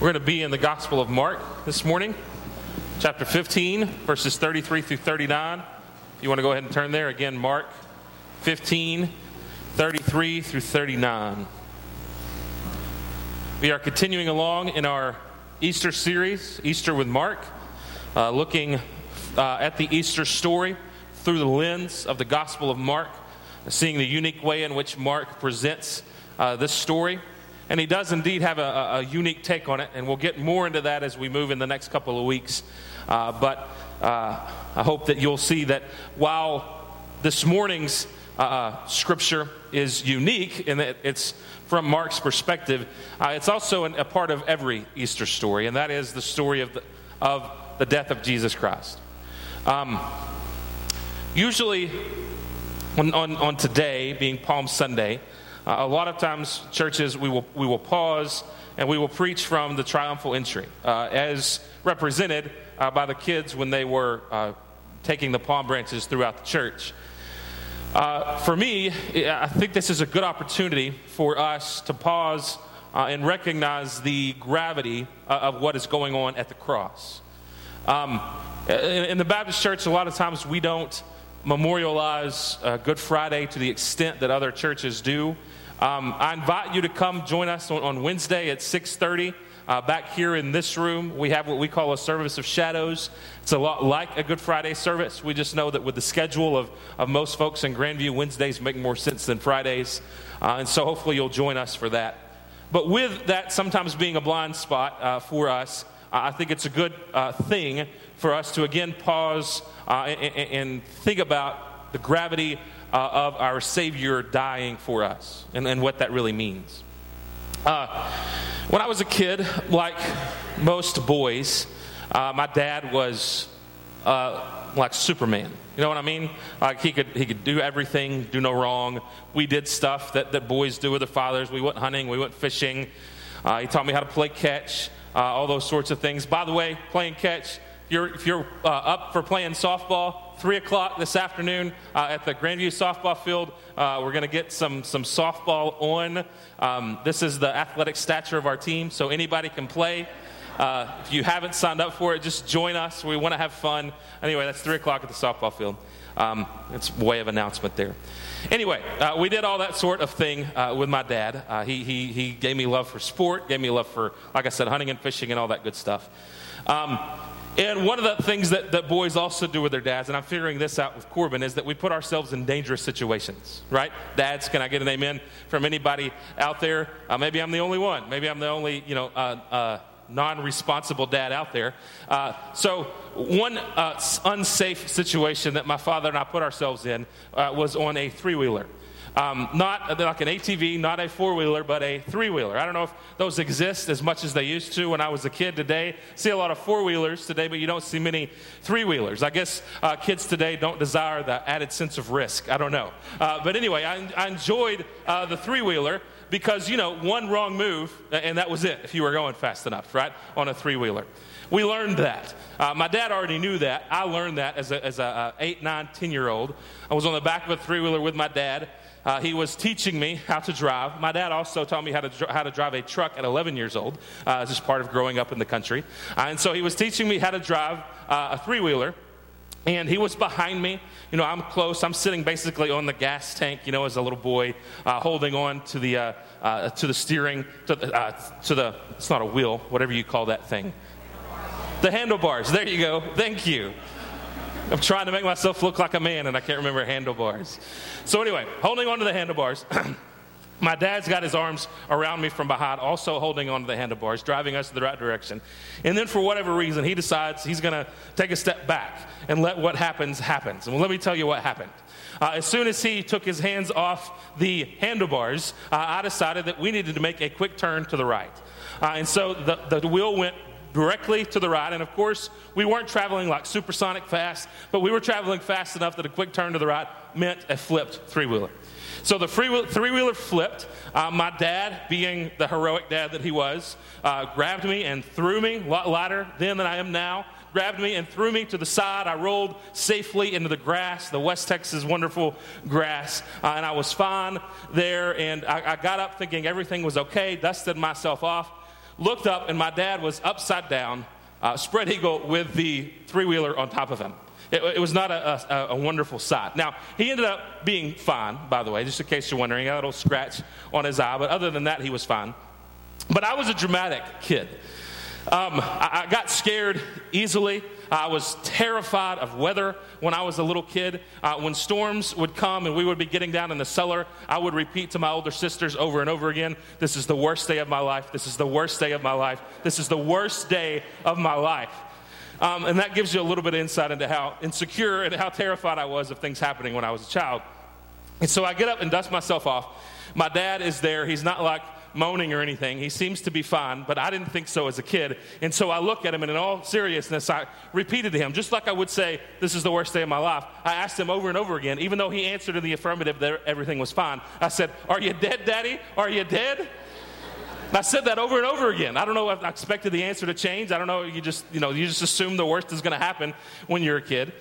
We're going to be in the Gospel of Mark this morning, chapter 15, verses 33 through 39. If you want to go ahead and turn there, again, Mark 15, 33 through 39. We are continuing along in our Easter series, Easter with Mark, looking at the Easter story through the lens of the Gospel of Mark, seeing the unique way in which Mark presents this story. And he does indeed have a unique take on it, and we'll get more into that as we move in the next couple of weeks. But I hope that you'll see that while this morning's scripture is unique in that it's from Mark's perspective, it's also a part of every Easter story, and that is the story of the death of Jesus Christ. Usually on today, being Palm Sunday, a lot of times churches we will pause and we will preach from the triumphal entry as represented by the kids when they were taking the palm branches throughout the church. For me, I think this is a good opportunity for us to pause and recognize the gravity of what is going on at the cross. In the Baptist church, a lot of times we don't memorialize Good Friday to the extent that other churches do. I invite you to come join us on Wednesday at 6:30 back here in this room. We have what we call a service of shadows. It's a lot like a Good Friday service. We just know that with the schedule of most folks in Grandview, Wednesdays make more sense than Fridays. And so hopefully you'll join us for that. But with that sometimes being a blind spot for us, I think it's a good thing for us to again pause and think about the gravity of our Savior dying for us and what that really means. When I was a kid, like most boys, my dad was like Superman. You know what I mean? Like he could do everything, do no wrong. We did stuff that boys do with their fathers. We went hunting, we went fishing. He taught me how to play catch, all those sorts of things. By the way, playing catch, if you're up for playing softball, 3 o'clock this afternoon at the Grandview softball field, we're going to get some softball on. This is the athletic stature of our team, so anybody can play. If you haven't signed up for it, just join us. We want to have fun. Anyway, that's 3 o'clock at the softball field. It's a way of announcement there. Anyway, we did all that sort of thing with my dad. He gave me love for sport, gave me love for, like I said, hunting and fishing and all that good stuff. And one of the things that boys also do with their dads, and I'm figuring this out with Corbin, is that we put ourselves in dangerous situations, right? Dads, can I get an amen from anybody out there? Maybe I'm the only one. Maybe I'm the only, non-responsible dad out there. So one unsafe situation that my father and I put ourselves in was on a three-wheeler. Not like an ATV, not a four-wheeler, but a three-wheeler. I don't know if those exist as much as they used to when I was a kid today. See a lot of four-wheelers today, but you don't see many three-wheelers. I guess kids today don't desire the added sense of risk. I don't know. But anyway, I enjoyed the three-wheeler because, one wrong move, and that was it if you were going fast enough, right, on a three-wheeler. We learned that. My dad already knew that. I learned that as a 8, 9, 10-year-old. I was on the back of a three-wheeler with my dad. He was teaching me how to drive. My dad also taught me how to drive a truck at 11 years old, as just part of growing up in the country. And so he was teaching me how to drive a three-wheeler. And he was behind me. I'm close. I'm sitting basically on the gas tank, as a little boy, holding on to the steering, to the, it's not a wheel, whatever you call that thing. The handlebars. There you go. Thank you. I'm trying to make myself look like a man, and I can't remember handlebars. So anyway, holding on to the handlebars. My dad's got his arms around me from behind, also holding on to the handlebars, driving us in the right direction. And then for whatever reason, he decides he's going to take a step back and let what happens. And let me tell you what happened. As soon as he took his hands off the handlebars, I decided that we needed to make a quick turn to the right. And so the wheel went directly to the right, and of course, we weren't traveling like supersonic fast, but we were traveling fast enough that a quick turn to the right meant a flipped three-wheeler. So the three-wheeler flipped. My dad, being the heroic dad that he was, grabbed me and threw me, a lot lighter then than I am now, grabbed me and threw me to the side. I rolled safely into the grass, the West Texas wonderful grass, and I was fine there, and I got up thinking everything was okay, dusted myself off. looked up, and my dad was upside down, spread eagle with the three-wheeler on top of him. It was not a wonderful sight. Now, he ended up being fine, by the way, just in case you're wondering. He had a little scratch on his eye, but other than that, he was fine. But I was a dramatic kid. I got scared easily. I was terrified of weather when I was a little kid. When storms would come and we would be getting down in the cellar, I would repeat to my older sisters over and over again, "This is the worst day of my life. This is the worst day of my life. This is the worst day of my life." And that gives you a little bit of insight into how insecure and how terrified I was of things happening when I was a child. And so I get up and dust myself off. My dad is there. He's not like moaning or anything. He seems to be fine, but I didn't think so as a kid. And so I look at him, and in all seriousness, I repeated to him, just like I would say, "This is the worst day of my life." I asked him over and over again, even though he answered in the affirmative that everything was fine. I said, "Are you dead, Daddy? Are you dead?" And I said that over and over again. I don't know if I expected the answer to change. I don't know. You just assume the worst is going to happen when you're a kid.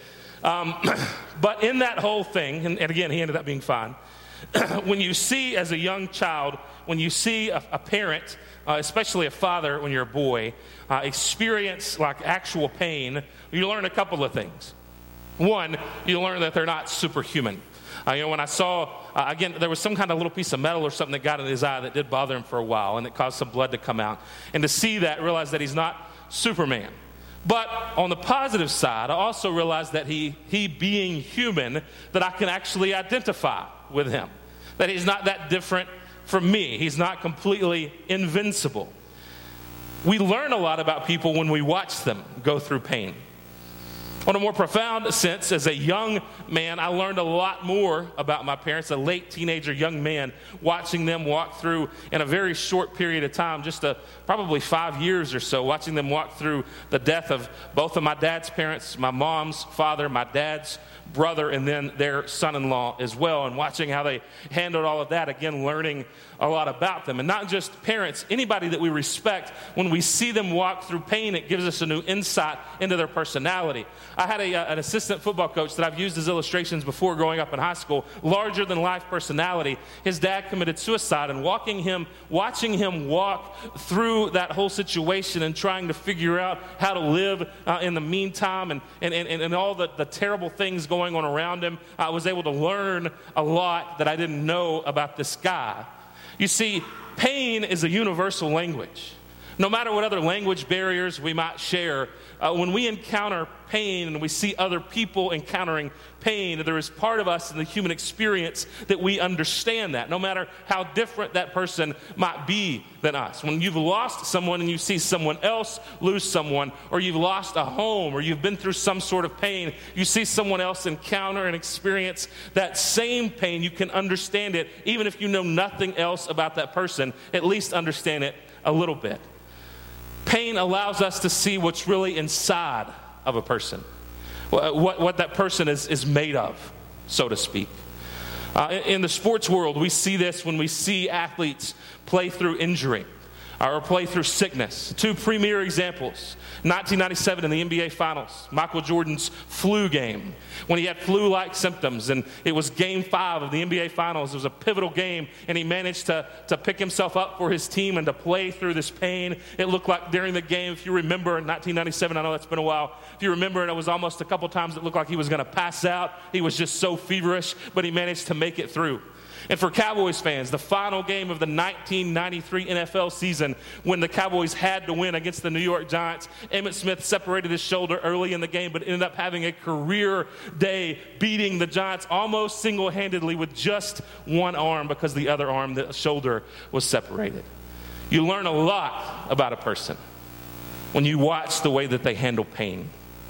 But in that whole thing, and again, he ended up being fine. When you see, as a young child, when you see a parent, especially a father when you're a boy, experience like actual pain, you learn a couple of things. One, you learn that they're not superhuman. When I saw, again, there was some kind of little piece of metal or something that got in his eye that did bother him for a while, and it caused some blood to come out. And to see that, realize that he's not Superman. But on the positive side, I also realized that he being human, that I can actually identify with him. That he's not that different from me. He's not completely invincible. We learn a lot about people when we watch them go through pain. On a more profound sense, as a young man, I learned a lot more about my parents, a late teenager, young man, watching them walk through, in a very short period of time, just probably 5 years or so, watching them walk through the death of both of my dad's parents, my mom's father, my dad's brother, and then their son-in-law as well, and watching how they handled all of that, again, learning a lot about them. And not just parents, anybody that we respect, when we see them walk through pain, it gives us a new insight into their personality. I had an assistant football coach that I've used as illustrations before growing up in high school, larger-than-life personality. His dad committed suicide, and watching him walk through that whole situation and trying to figure out how to live in the meantime and all the terrible things going on around him, I was able to learn a lot that I didn't know about this guy. You see, pain is a universal language. No matter what other language barriers we might share, when we encounter pain and we see other people encountering pain, there is part of us in the human experience that we understand that, no matter how different that person might be than us. When you've lost someone and you see someone else lose someone, or you've lost a home, or you've been through some sort of pain, you see someone else encounter and experience that same pain, you can understand it, even if you know nothing else about that person, at least understand it a little bit. Pain allows us to see what's really inside of a person, what that person is made of, so to speak. In the sports world, we see this when we see athletes play through injury or play through sickness. Two premier examples: 1997 in the NBA Finals, Michael Jordan's flu game, when he had flu-like symptoms, and it was Game 5 of the NBA Finals. It was a pivotal game, and he managed to pick himself up for his team and to play through this pain. It looked like during the game, if you remember, in 1997, I know that's been a while, if you remember, and it was almost a couple times it looked like he was going to pass out. He was just so feverish, but he managed to make it through. And for Cowboys fans, the final game of the 1993 NFL season, when the Cowboys had to win against the New York Giants, Emmitt Smith separated his shoulder early in the game, but ended up having a career day, beating the Giants almost single-handedly with just one arm, because the other arm, the shoulder, was separated. You learn a lot about a person when you watch the way that they handle pain.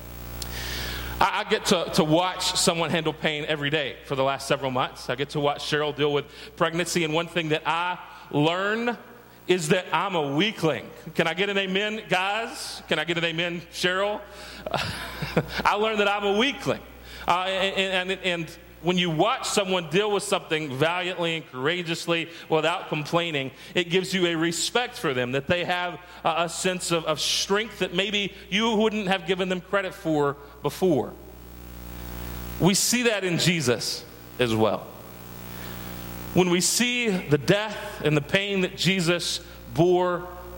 I get to watch someone handle pain every day for the last several months. I get to watch Cheryl deal with pregnancy, and one thing that I learn is that I'm a weakling. Can I get an amen, guys? Can I get an amen, Cheryl? I learned that I'm a weakling. And when you watch someone deal with something valiantly and courageously without complaining, it gives you a respect for them, that they have a sense of strength that maybe you wouldn't have given them credit for before. We see that in Jesus as well. When we see the death and the pain that Jesus bore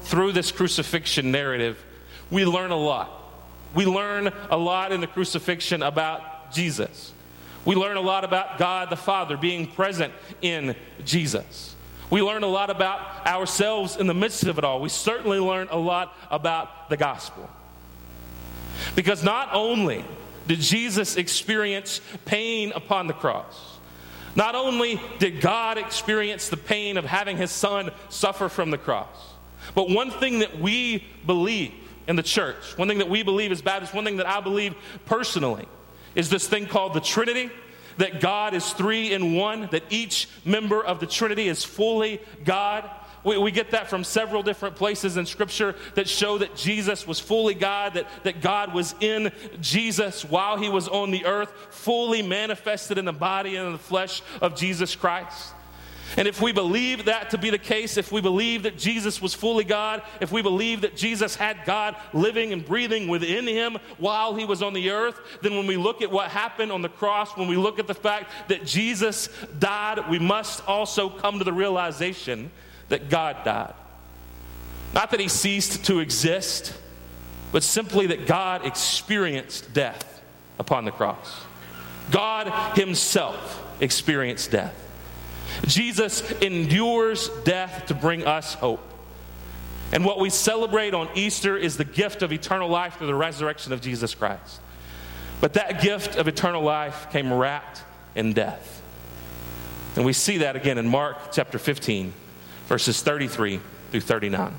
through this crucifixion narrative, we learn a lot. We learn a lot in the crucifixion about Jesus. We learn a lot about God the Father being present in Jesus. We learn a lot about ourselves in the midst of it all. We certainly learn a lot about the gospel. Because not only did Jesus experience pain upon the cross, not only did God experience the pain of having his son suffer from the cross, but one thing that we believe in the church, one thing that we believe as Baptists, one thing that I believe personally, is this thing called the Trinity, that God is three in one, that each member of the Trinity is fully God. We get that from several different places in Scripture that show that Jesus was fully God, that God was in Jesus while he was on the earth, fully manifested in the body and in the flesh of Jesus Christ. And if we believe that to be the case, if we believe that Jesus was fully God, if we believe that Jesus had God living and breathing within him while he was on the earth, then when we look at what happened on the cross, when we look at the fact that Jesus died, we must also come to the realization that God died. Not that he ceased to exist, but simply that God experienced death upon the cross. God himself experienced death. Jesus endures death to bring us hope. And what we celebrate on Easter is the gift of eternal life through the resurrection of Jesus Christ. But that gift of eternal life came wrapped in death. And we see that again in Mark chapter 15, verses 33 through 39.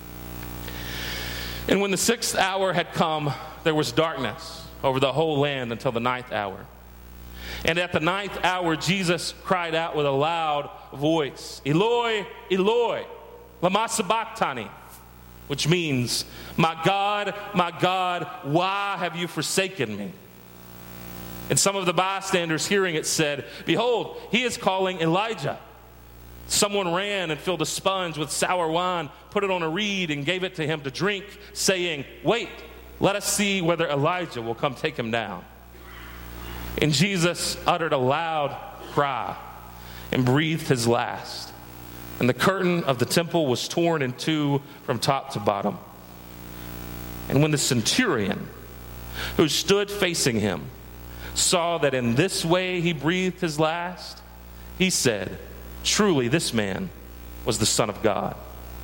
And when the 6th hour had come, there was darkness over the whole land until the 9th hour. And at the 9th hour, Jesus cried out with a loud voice, Eloi, Eloi, lama sabachthani, which means, my God, why have you forsaken me? And some of the bystanders hearing it said, behold, he is calling Elijah. Someone ran and filled a sponge with sour wine, put it on a reed, and gave it to him to drink, saying, wait, let us see whether Elijah will come take him down. And Jesus uttered a loud cry and breathed his last. And the curtain of the temple was torn in two from top to bottom. And when the centurion, who stood facing him, saw that in this way he breathed his last, he said, truly this man was the Son of God.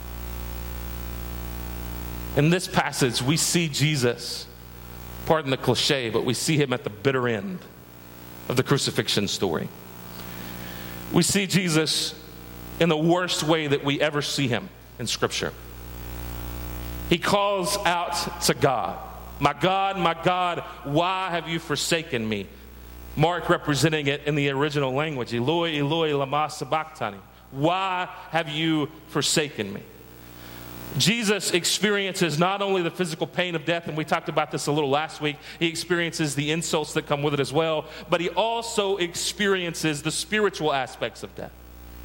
In this passage, we see Jesus, pardon the cliche, but we see him at the bitter end of the crucifixion story. We see Jesus in the worst way that we ever see him in Scripture. He calls out to God, my God, why have you forsaken me? Mark representing it in the original language, Eloi, Eloi, lama sabachthani. Why have you forsaken me? Jesus experiences not only the physical pain of death, and we talked about this a little last week, he experiences the insults that come with it as well, but he also experiences the spiritual aspects of death.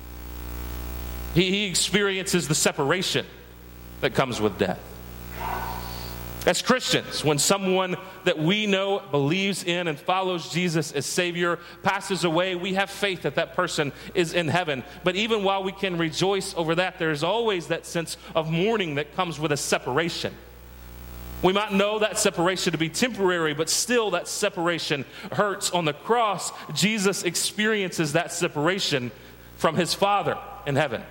He experiences the separation that comes with death. As Christians, when someone that we know believes in and follows Jesus as Savior passes away, we have faith that that person is in heaven. But even while we can rejoice over that, there is always that sense of mourning that comes with a separation. We might know that separation to be temporary, but still that separation hurts. On the cross, Jesus experiences that separation from his Father in heaven.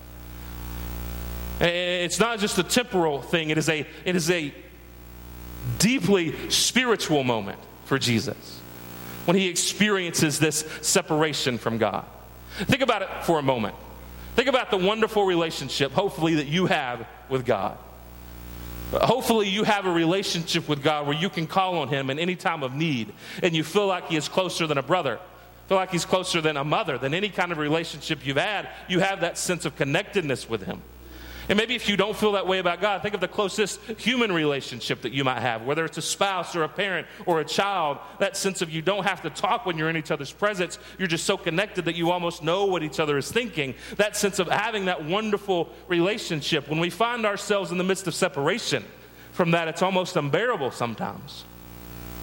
And it's not just a temporal thing, it is a deeply spiritual moment for Jesus when he experiences this separation from God. Think about it for a moment. Think about the wonderful relationship, hopefully, that you have with God. Hopefully you have a relationship with God where you can call on him in any time of need, and you feel like he is closer than a brother, feel like he's closer than a mother, than any kind of relationship you've had. You have that sense of connectedness with him. And maybe if you don't feel that way about God, think of the closest human relationship that you might have, whether it's a spouse or a parent or a child, that sense of you don't have to talk when you're in each other's presence. You're just so connected that you almost know what each other is thinking. That sense of having that wonderful relationship. When we find ourselves in the midst of separation from that, it's almost unbearable sometimes.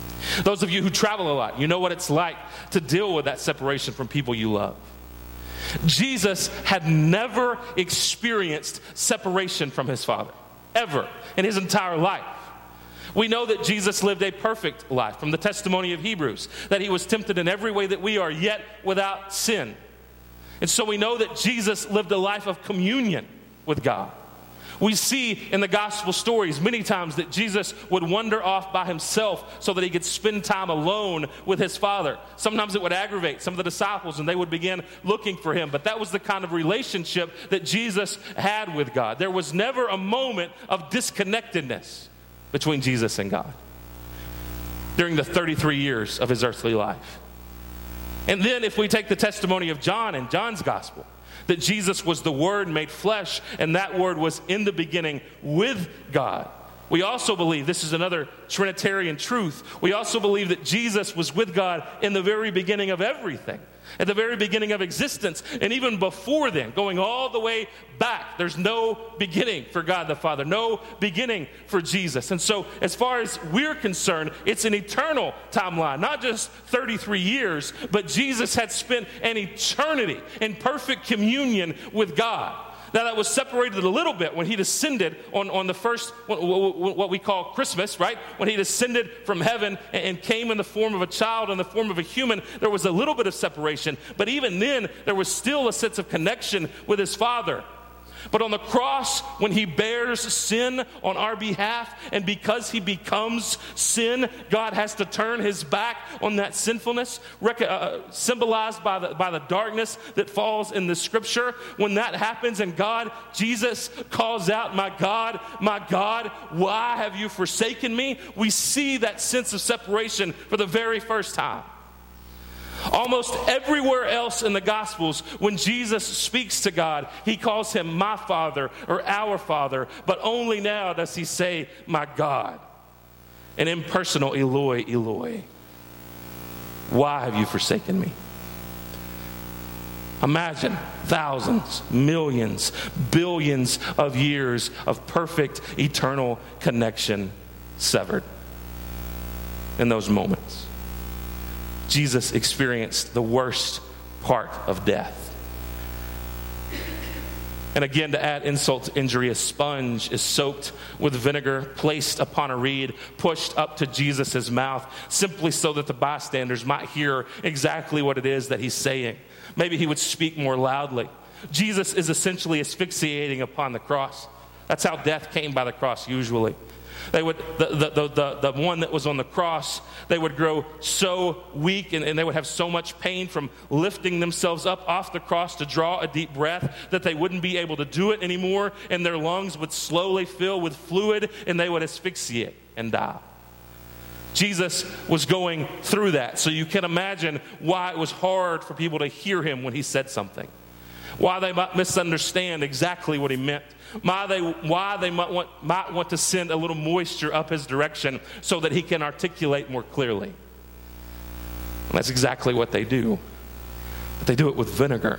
Those of you who travel a lot, you know what it's like to deal with that separation from people you love. Jesus had never experienced separation from his Father, ever, in his entire life. We know that Jesus lived a perfect life from the testimony of Hebrews, that he was tempted in every way that we are, yet without sin. And so we know that Jesus lived a life of communion with God. We see in the gospel stories many times that Jesus would wander off by himself so that he could spend time alone with his Father. Sometimes it would aggravate some of the disciples and they would begin looking for him. But that was the kind of relationship that Jesus had with God. There was never a moment of disconnectedness between Jesus and God during the 33 years of his earthly life. And then if we take the testimony of John in John's gospel, that Jesus was the Word made flesh, and that Word was in the beginning with God. We also believe, this is another Trinitarian truth, we also believe that Jesus was with God in the very beginning of everything, at the very beginning of existence, and even before then, going all the way back. There's no beginning for God the Father, no beginning for Jesus. And so, as far as we're concerned, it's an eternal timeline, not just 33 years, but Jesus had spent an eternity in perfect communion with God. Now, that was separated a little bit when he descended on the first, what we call Christmas, right? When he descended from heaven and came in the form of a child, in the form of a human, there was a little bit of separation. But even then, there was still a sense of connection with his Father. But on the cross, when he bears sin on our behalf, and because he becomes sin, God has to turn his back on that sinfulness, symbolized by the darkness that falls in the scripture. When that happens and Jesus calls out, my God, why have you forsaken me? We see that sense of separation for the very first time. Almost everywhere else in the Gospels, when Jesus speaks to God, he calls him my Father or our Father, but only now does he say, my God. An impersonal Eloi, Eloi. Why have you forsaken me? Imagine thousands, millions, billions of years of perfect eternal connection severed in those moments. Jesus experienced the worst part of death. And again, to add insult to injury, a sponge is soaked with vinegar, placed upon a reed, pushed up to Jesus' mouth, simply so that the bystanders might hear exactly what it is that he's saying. Maybe he would speak more loudly. Jesus is essentially asphyxiating upon the cross. That's how death came by the cross usually. They would, the one that was on the cross, they would grow so weak and they would have so much pain from lifting themselves up off the cross to draw a deep breath that they wouldn't be able to do it anymore, and their lungs would slowly fill with fluid and they would asphyxiate and die. Jesus was going through that, so you can imagine why it was hard for people to hear him when he said something. Why they might misunderstand exactly what he meant. Why they might want to send a little moisture up his direction so that he can articulate more clearly. And that's exactly what they do. But they do it with vinegar.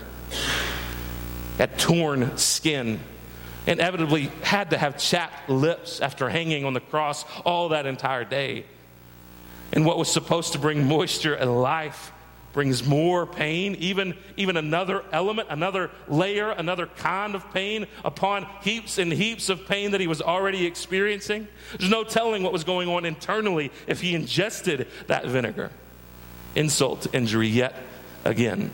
That torn skin. Inevitably had to have chapped lips after hanging on the cross all that entire day. And what was supposed to bring moisture and life brings more pain, even another element, another layer, another kind of pain upon heaps and heaps of pain that he was already experiencing. There's no telling what was going on internally if he ingested that vinegar. Insult to injury yet again.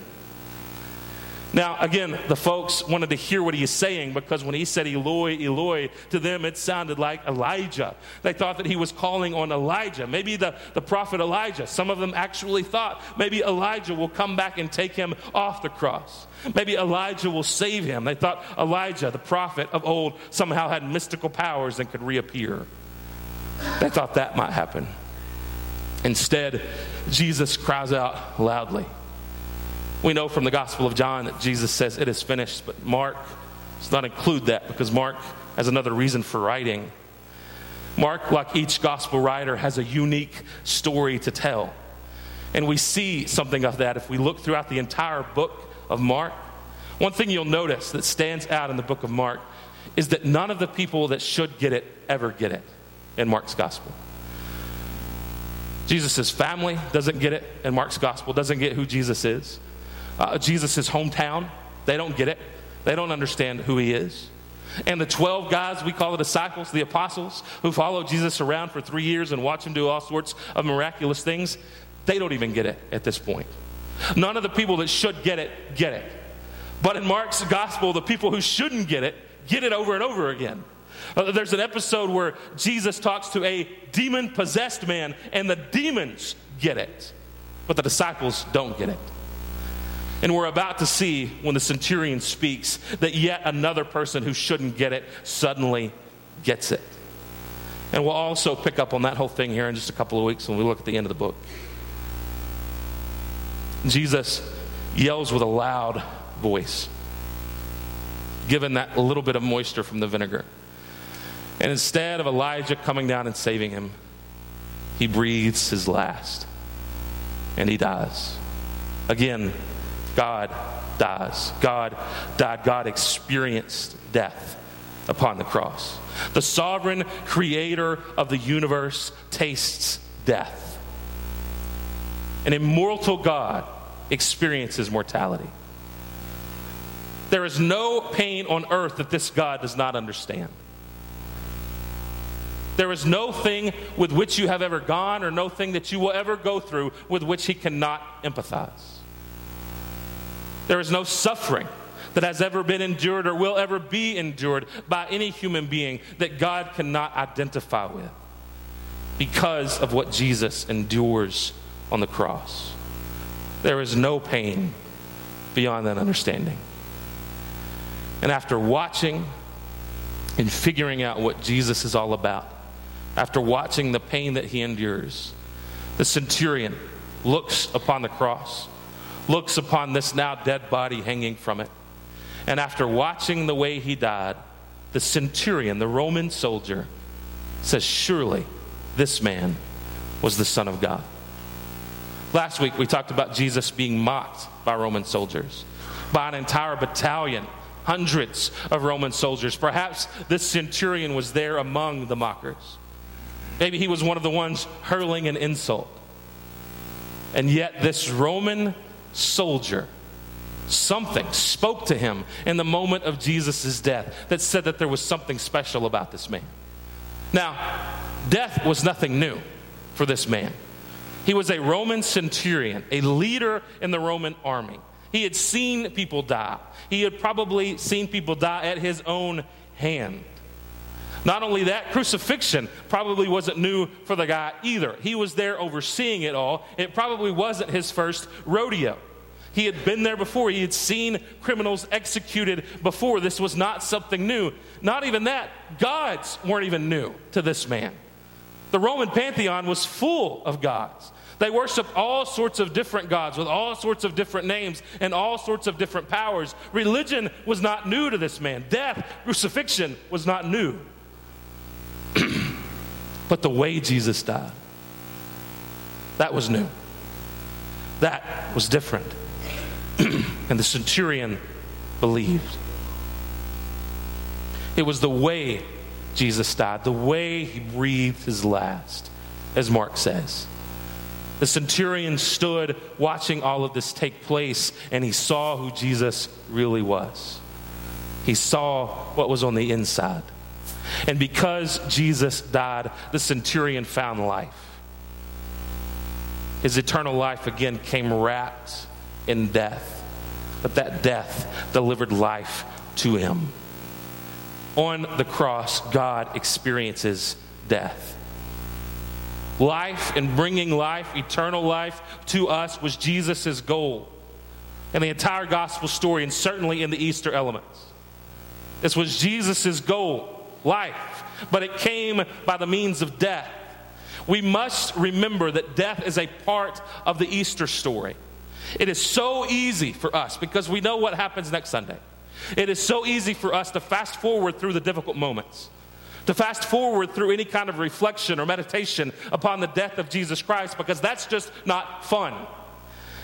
Now, again, the folks wanted to hear what he is saying, because when he said Eloi, Eloi, to them it sounded like Elijah. They thought that he was calling on Elijah, maybe the prophet Elijah. Some of them actually thought maybe Elijah will come back and take him off the cross. Maybe Elijah will save him. They thought Elijah, the prophet of old, somehow had mystical powers and could reappear. They thought that might happen. Instead, Jesus cries out loudly. We know from the Gospel of John that Jesus says it is finished, but Mark does not include that because Mark has another reason for writing. Mark, like each gospel writer, has a unique story to tell. And we see something of that if we look throughout the entire book of Mark. One thing you'll notice that stands out in the book of Mark is that none of the people that should get it ever get it in Mark's gospel. Jesus' family doesn't get it in Mark's gospel, doesn't get who Jesus is. Jesus' hometown They don't get it. They don't understand who he is. And the 12 guys we call the disciples, the apostles, who followed Jesus around for 3 years and watch him do all sorts of miraculous things, they don't even get it at this point. None of the people that should get it, get it. But in Mark's gospel, the people who shouldn't get it over and over again. There's an episode where Jesus talks to a demon-possessed man, and the demons get it. But the disciples don't get it. And we're about to see, when the centurion speaks, that yet another person who shouldn't get it suddenly gets it. And we'll also pick up on that whole thing here in just a couple of weeks when we look at the end of the book. Jesus yells with a loud voice, given that little bit of moisture from the vinegar. And instead of Elijah coming down and saving him, he breathes his last. And he dies. Again, God dies. God died. God experienced death upon the cross. The sovereign creator of the universe tastes death. An immortal God experiences mortality. There is no pain on earth that this God does not understand. There is no thing with which you have ever gone, or no thing that you will ever go through with which he cannot empathize. There is no suffering that has ever been endured or will ever be endured by any human being that God cannot identify with because of what Jesus endures on the cross. There is no pain beyond that understanding. And after watching and figuring out what Jesus is all about, after watching the pain that he endures, the centurion looks upon the cross, looks upon this now dead body hanging from it. And after watching the way he died, the centurion, the Roman soldier, says, surely this man was the Son of God. Last week we talked about Jesus being mocked by Roman soldiers, by an entire battalion, hundreds of Roman soldiers. Perhaps this centurion was there among the mockers. Maybe he was one of the ones hurling an insult. And yet this Roman soldier, something spoke to him in the moment of Jesus' death that said that there was something special about this man. Now, death was nothing new for this man. He was a Roman centurion, a leader in the Roman army. He had seen people die. He had probably seen people die at his own hand. Not only that, crucifixion probably wasn't new for the guy either. He was there overseeing it all. It probably wasn't his first rodeo. He had been there before. He had seen criminals executed before. This was not something new. Not even that. Gods weren't even new to this man. The Roman pantheon was full of gods. They worshiped all sorts of different gods with all sorts of different names and all sorts of different powers. Religion was not new to this man. Death, crucifixion was not new. But the way Jesus died, that was new. That was different. And the centurion believed. It was the way Jesus died, the way he breathed his last, as Mark says. The centurion stood watching all of this take place, and he saw who Jesus really was. He saw what was on the inside. And because Jesus died, the centurion found life. His eternal life again came wrapped in death, but that death delivered life to him. On the cross, God experiences death. Life and bringing life, eternal life to us was Jesus' goal in the entire gospel story, and certainly in the Easter elements. This was Jesus' goal. Life, but it came by the means of death. We must remember that death is a part of the Easter story. It is so easy for us, because we know what happens next Sunday. It is so easy for us to fast forward through the difficult moments, to fast forward through any kind of reflection or meditation upon the death of Jesus Christ, because that's just not fun.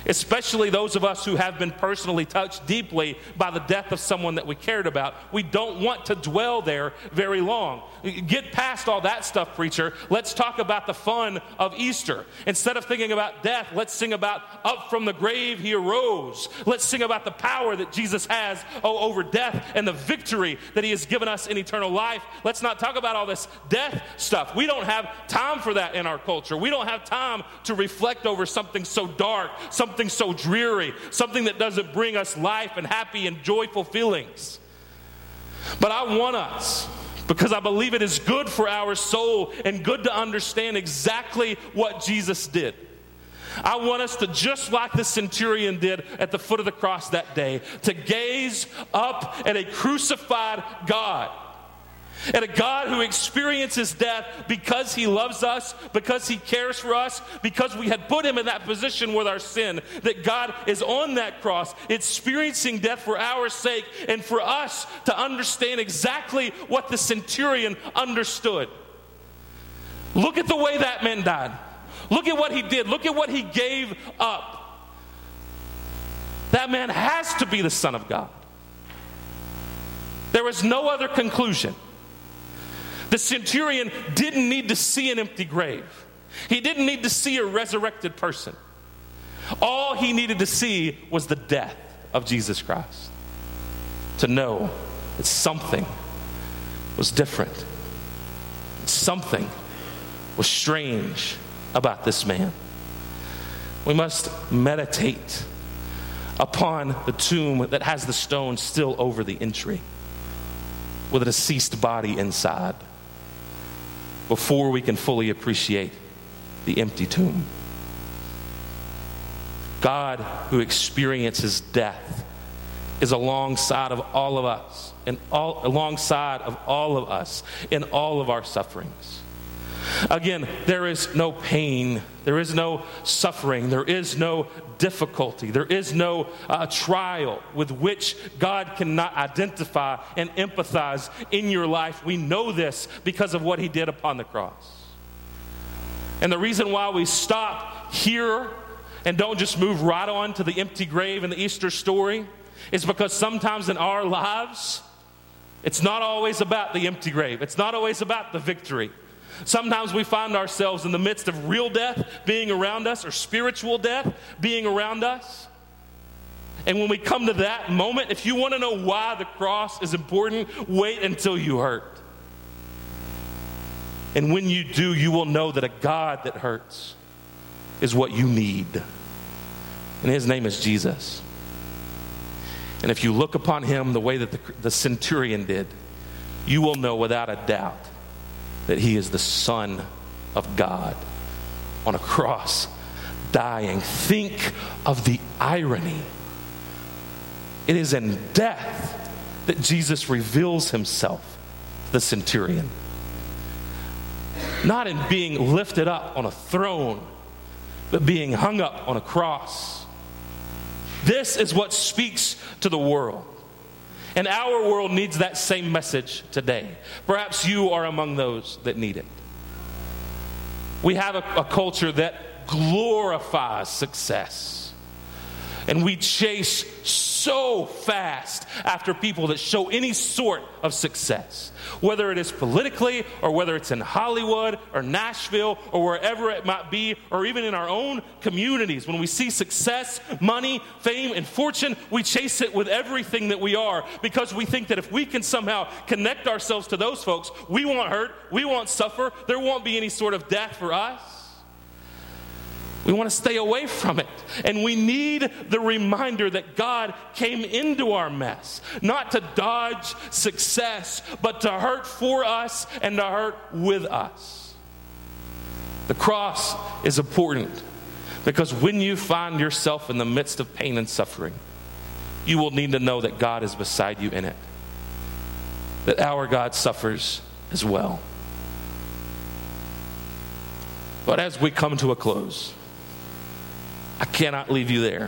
especially those of us who have been personally touched deeply by the death of someone that we cared about. We don't want to dwell there very long. Get past all that stuff, preacher. Let's talk about the fun of Easter. Instead of thinking about death, let's sing about up from the grave he arose. Let's sing about the power that Jesus has over death and the victory that he has given us in eternal life. Let's not talk about all this death stuff. We don't have time for that in our culture. We don't have time to reflect over something so dark, something so dreary, something that doesn't bring us life and happy and joyful feelings. But I want us, because I believe it is good for our soul and good to understand exactly what Jesus did. I want us to, just like the centurion did at the foot of the cross that day, to gaze up at a crucified God. And a God who experiences death because he loves us, because he cares for us, because we had put him in that position with our sin, that God is on that cross experiencing death for our sake and for us to understand exactly what the centurion understood. Look at the way that man died. Look at what he did. Look at what he gave up. That man has to be the Son of God. There was no other conclusion. The centurion didn't need to see an empty grave. He didn't need to see a resurrected person. All he needed to see was the death of Jesus Christ. To know that something was different. Something was strange about this man. We must meditate upon the tomb that has the stone still over the entry, with a deceased body inside, before we can fully appreciate the empty tomb. God, who experiences death, is alongside of all of us, alongside of all of us in all of our sufferings. Again, there is no pain, there is no suffering, there is no difficulty, there is no trial with which God cannot identify and empathize in your life. We know this because of what he did upon the cross. And the reason why we stop here and don't just move right on to the empty grave in the Easter story is because sometimes in our lives, it's not always about the empty grave. It's not always about the victory. Sometimes we find ourselves in the midst of real death being around us, or spiritual death being around us. And when we come to that moment, if you want to know why the cross is important, wait until you hurt. And when you do, you will know that a God that hurts is what you need. And his name is Jesus. And if you look upon him the way that the centurion did, you will know without a doubt that he is the Son of God on a cross, dying. Think of the irony. It is in death that Jesus reveals himself to the centurion. Not in being lifted up on a throne, but being hung up on a cross. This is what speaks to the world. And our world needs that same message today. Perhaps you are among those that need it. We have a culture that glorifies success. And we chase so fast after people that show any sort of success. Whether it is politically, or whether it's in Hollywood, or Nashville, or wherever it might be, or even in our own communities. When we see success, money, fame, and fortune, we chase it with everything that we are, because we think that if we can somehow connect ourselves to those folks, we won't hurt, we won't suffer, there won't be any sort of death for us. We want to stay away from it. And we need the reminder that God came into our mess, not to dodge success, but to hurt for us and to hurt with us. The cross is important because when you find yourself in the midst of pain and suffering, you will need to know that God is beside you in it, that our God suffers as well. But as we come to a close, I cannot leave you there.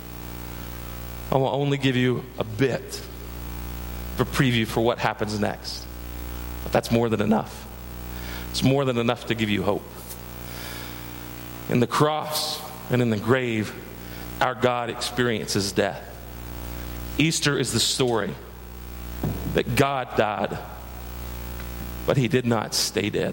I will only give you a bit of a preview for what happens next. But that's more than enough. It's more than enough to give you hope. In the cross and in the grave, our God experiences death. Easter is the story that God died, but he did not stay dead.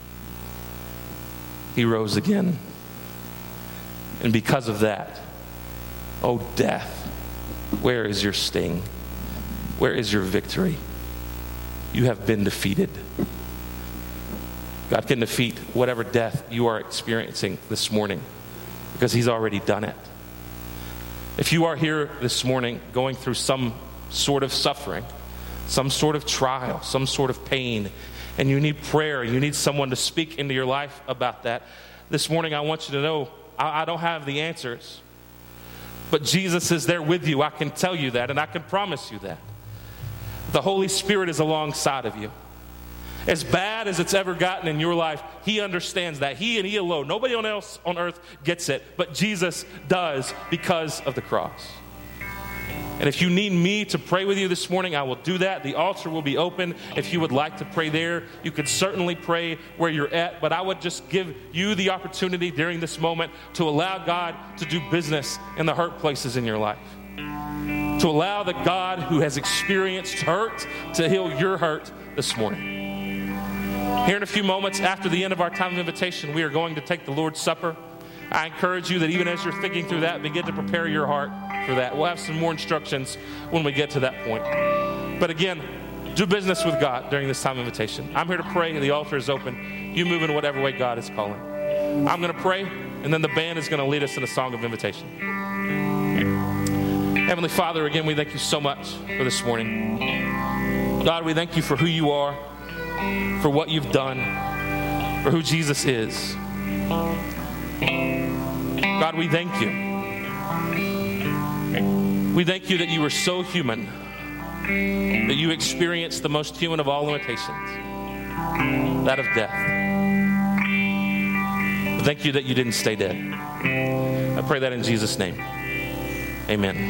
He rose again. And because of that, oh death, where is your sting? Where is your victory? You have been defeated. God can defeat whatever death you are experiencing this morning because he's already done it. If you are here this morning going through some sort of suffering, some sort of trial, some sort of pain, and you need prayer, you need someone to speak into your life about that, this morning I want you to know I don't have the answers, but Jesus is there with you. I can tell you that, and I can promise you that. The Holy Spirit is alongside of you. As bad as it's ever gotten in your life, he understands that. He and he alone. Nobody else on earth gets it, but Jesus does because of the cross. And if you need me to pray with you this morning, I will do that. The altar will be open. If you would like to pray there, you could certainly pray where you're at. But I would just give you the opportunity during this moment to allow God to do business in the hurt places in your life. To allow the God who has experienced hurt to heal your hurt this morning. Here in a few moments after the end of our time of invitation, we are going to take the Lord's Supper. I encourage you that even as you're thinking through that, begin to prepare your heart for that. We'll have some more instructions when we get to that point. But again, do business with God during this time of invitation. I'm here to pray. The altar is open. You move in whatever way God is calling. I'm going to pray, and then the band is going to lead us in a song of invitation. Heavenly Father, again, we thank you so much for this morning. God, we thank you for who you are, for what you've done, for who Jesus is. God, we thank you. We thank you that you were so human, that you experienced the most human of all limitations, that of death. Thank you that you didn't stay dead. I pray that in Jesus' name. Amen.